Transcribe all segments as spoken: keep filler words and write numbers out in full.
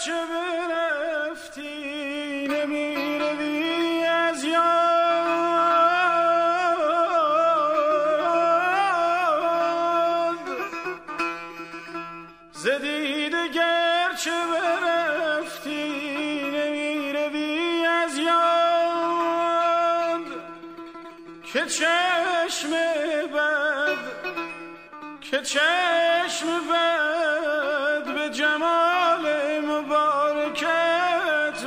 گرچه برفتی نمیروی از یاد، ز دیده گرچه برفتی نمیروی از یاد، که چشم بد که چشم بد به جمال مبارکت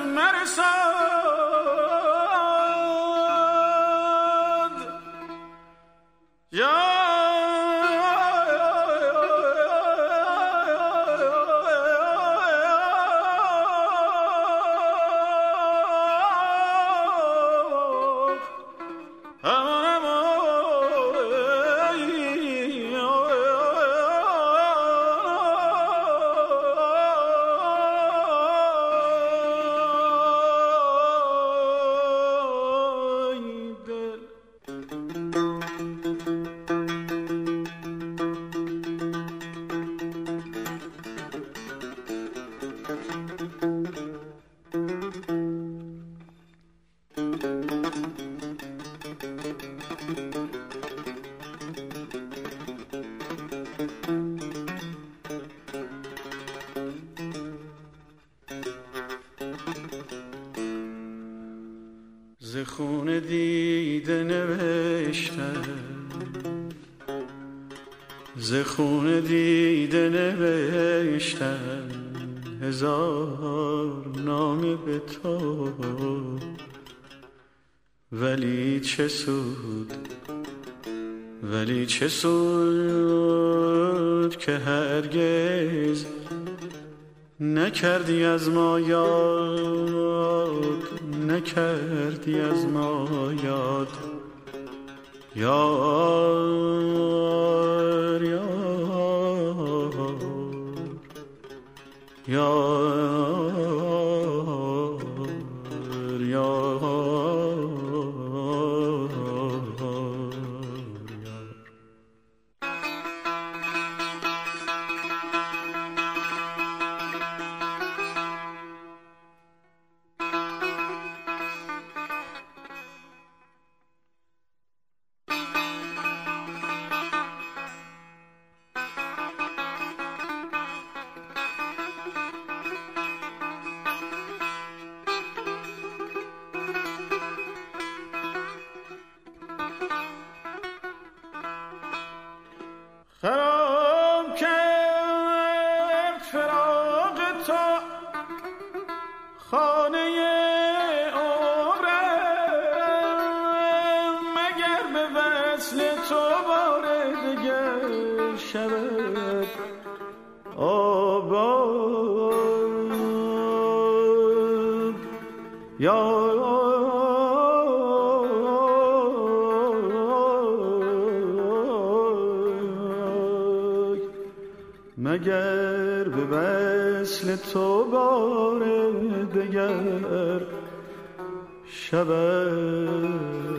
مرساد. یا ز خون دیده نوشتم، ز خون دیده نوشتم هزار نامه به تو، ولی چه سود ولی چه سود که هرگز نکردی از ما یاد، نکردی از ما یاد. یار یار یار یار خراب کرد فراق تو خانه عمرم، مگر به وصل تو بار دگر شود آباد. یا مگر به وصل تو بار دگر شود